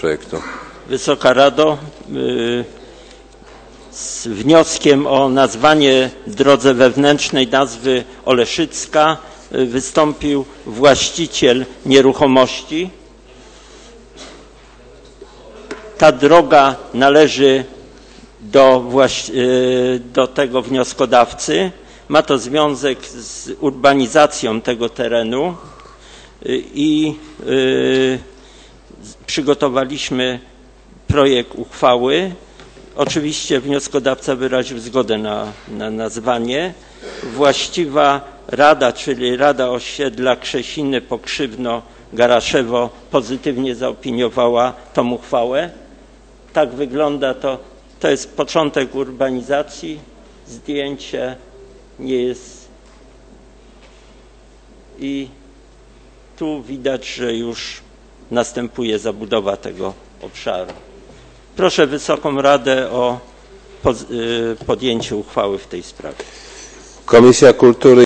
projektu. Wysoka Rado, z wnioskiem o nazwanie drodze wewnętrznej nazwy Oleszycka wystąpił właściciel nieruchomości. Ta droga należy do tego wnioskodawcy. Ma to związek z urbanizacją tego terenu i przygotowaliśmy projekt uchwały. Oczywiście wnioskodawca wyraził zgodę na nazwanie. Właściwa rada, czyli Rada Osiedla Krzesiny, Pokrzywno, Garaszewo pozytywnie zaopiniowała tą uchwałę. Tak wygląda to jest początek urbanizacji. Zdjęcie nie jest i tu widać, że już następuje zabudowa tego obszaru. Proszę Wysoką Radę o podjęcie uchwały w tej sprawie. Komisja Kultury